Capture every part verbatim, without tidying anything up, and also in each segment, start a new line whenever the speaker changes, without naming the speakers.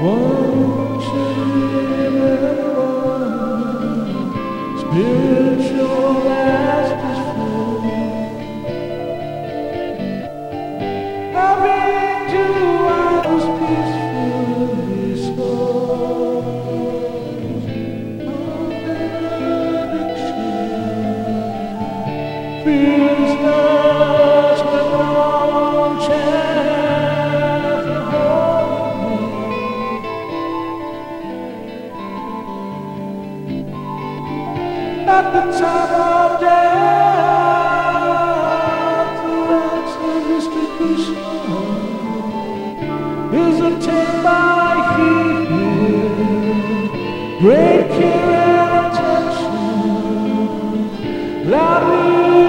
Won't you remember spiritual last is full? I've been to hours peacefully slow. Benediction feels lost with long chance to hold me. At the time of death, the ransom Mister Krishna is obtained by healing, great care and attention. Loudly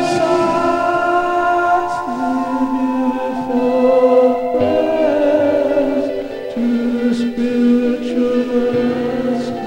recites the beautiful prayers to the spiritual master.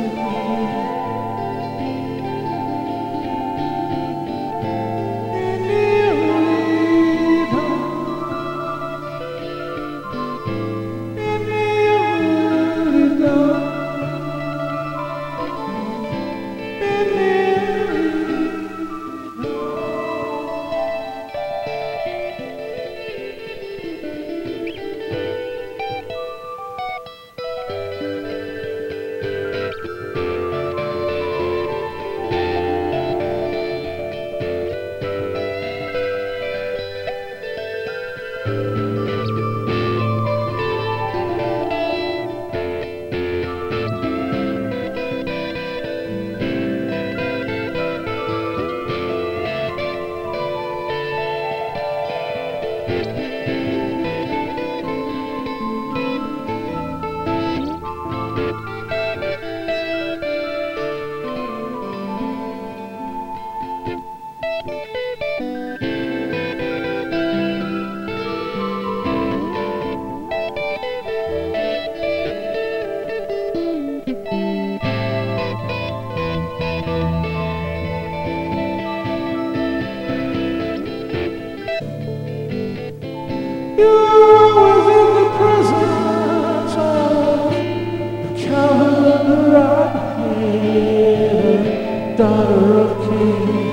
You're within the presence of the calendar right here, daughter of King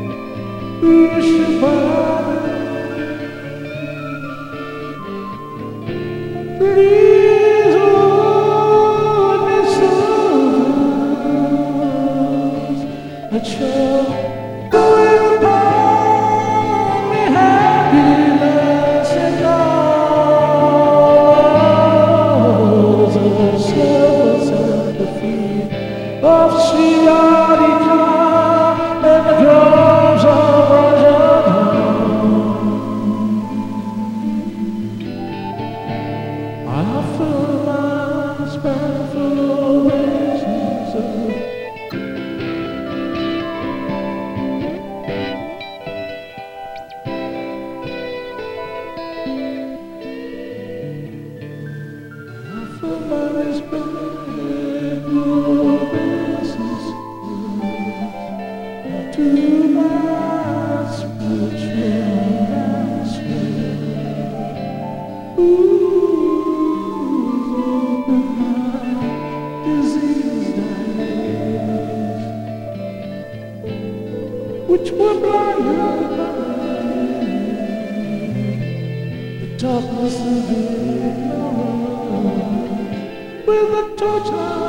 Rishabhani. Please hold me so that you're going upon me happiness and all the servants at the feet of Sri Radhika and the groves of Rajanam. I offer my spiteful obeisance. For my spiteful obeisance to my spiritual master. Ooh, open my diseased eyes, which were blinded by the darkness of ignorance with a torchlight.